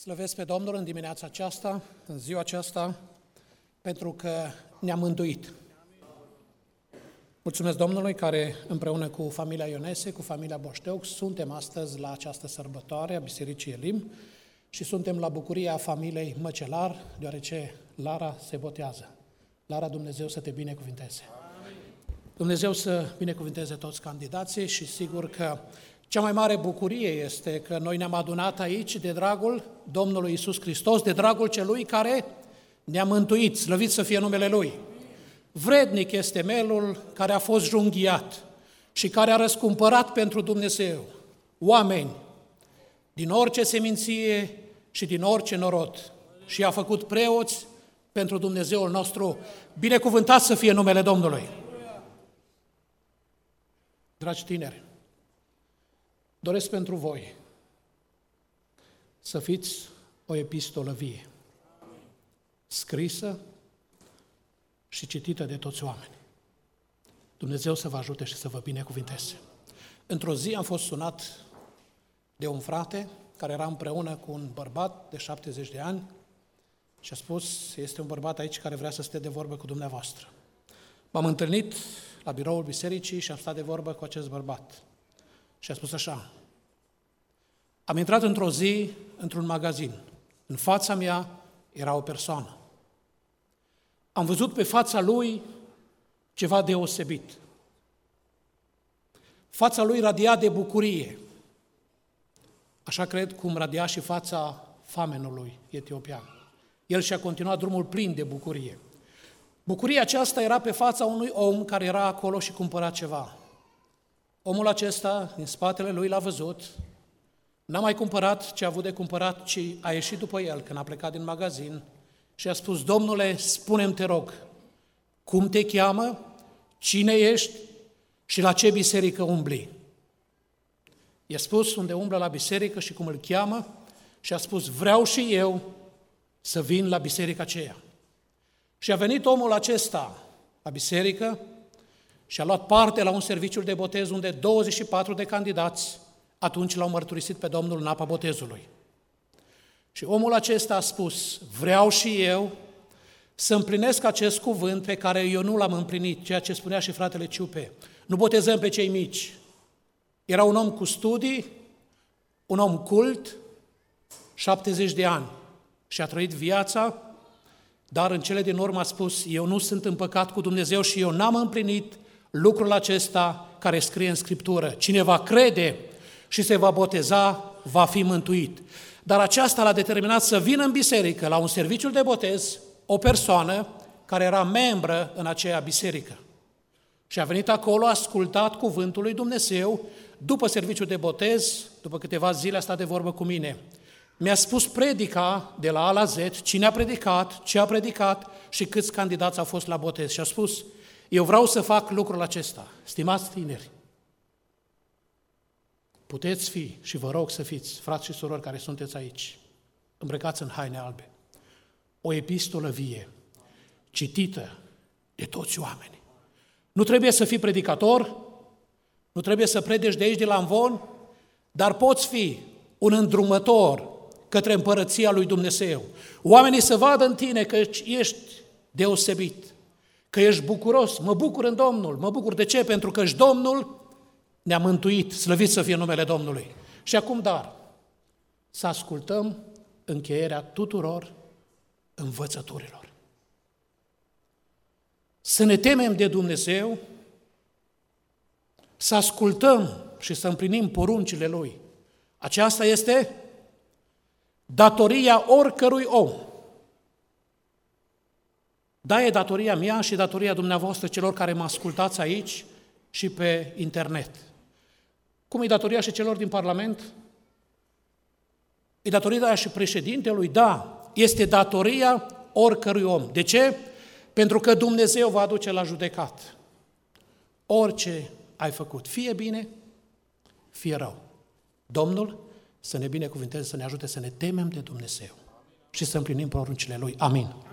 Slăvesc pe Domnul în dimineața aceasta, în ziua aceasta, pentru că ne-a mântuit. Mulțumesc Domnului care împreună cu familia Ionese, cu familia Boșteuc, suntem astăzi la această sărbătoare a Bisericii Elim și suntem la bucuria familiei Măcelar, deoarece Lara se botează. Lara, Dumnezeu să te binecuvinteze. Dumnezeu să binecuvinteze toți candidații și sigur că cea mai mare bucurie este că noi ne-am adunat aici de dragul Domnului Iisus Hristos, de dragul Celui care ne-a mântuit, slăvit să fie numele Lui. Vrednic este melul care a fost junghiat și care a răscumpărat pentru Dumnezeu oameni din orice seminție și din orice norod și a făcut preoți pentru Dumnezeul nostru. Binecuvântat să fie numele Domnului! Dragi tineri, doresc pentru voi să fiți o epistolă vie, scrisă și citită de toți oamenii. Dumnezeu să vă ajute și să vă binecuvinteze. Într-o zi am fost sunat de un frate care era împreună cu un bărbat de 70 de ani și a spus, este un bărbat aici care vrea să stea de vorbă cu dumneavoastră. M-am întâlnit la biroul bisericii și am stat de vorbă cu acest bărbat. Și a spus așa: am intrat într-o zi într-un magazin. În fața mea era o persoană. Am văzut pe fața lui ceva deosebit. Fața lui radia de bucurie. Așa cred cum radia și fața famenului etiopian. El și-a continuat drumul plin de bucurie. Bucuria aceasta era pe fața unui om care era acolo și cumpăra ceva. Omul acesta, din spatele lui, l-a văzut, n-a mai cumpărat ce a avut de cumpărat, ci a ieșit după el când a plecat din magazin și a spus: Domnule, spune-mi, te rog, cum te cheamă, cine ești și la ce biserică umbli? I-a spus unde umblă la biserică și cum îl cheamă și a spus: vreau și eu să vin la biserica aceea. Și a venit omul acesta la biserică și a luat parte la un serviciu de botez unde 24 de candidați atunci l-au mărturisit pe Domnul în apa botezului. Și omul acesta a spus: vreau și eu să împlinesc acest cuvânt pe care eu nu l-am împlinit, ceea ce spunea și fratele Ciupe. Nu botezăm pe cei mici. Era un om cu studii, un om cult, 70 de ani și a trăit viața, dar în cele din urmă a spus: eu nu sunt în păcat cu Dumnezeu și eu n-am împlinit lucrul acesta care scrie în Scriptură. Cine va crede și se va boteza, va fi mântuit. Dar aceasta l-a determinat să vină în biserică, la un serviciu de botez, o persoană care era membră în aceea biserică. Și a venit acolo, a ascultat cuvântul lui Dumnezeu, după serviciul de botez, după câteva zile a stat de vorbă cu mine. Mi-a spus predica de la A la Z, cine a predicat, ce a predicat și câți candidați au fost la botez. Și a spus: eu vreau să fac lucrul acesta. Stimați tineri, puteți fi și vă rog să fiți, frați și surori care sunteți aici, îmbrăcați în haine albe, o epistolă vie, citită de toți oamenii. Nu trebuie să fii predicator, nu trebuie să predici de aici, de la Amvon, dar poți fi un îndrumător către împărăția lui Dumnezeu. Oamenii să vadă în tine că ești deosebit, că ești bucuros. Mă bucur în Domnul, mă bucur. De ce? Pentru că și Domnul ne-a mântuit, slăvit să fie numele Domnului. Și acum, dar, să ascultăm încheierea tuturor învățăturilor. Să ne temem de Dumnezeu, să ascultăm și să împlinim poruncile Lui. Aceasta este datoria oricărui om. Da, e datoria mea și datoria dumneavoastră, celor care mă ascultați aici și pe internet. Cum e datoria și celor din Parlament? E datoria și președintelui? Da, este datoria oricărui om. De ce? Pentru că Dumnezeu va aduce la judecat orice ai făcut, fie bine, fie rău. Domnul să ne binecuvânteze, să ne ajute să ne temem de Dumnezeu și să împlinim poruncile Lui. Amin.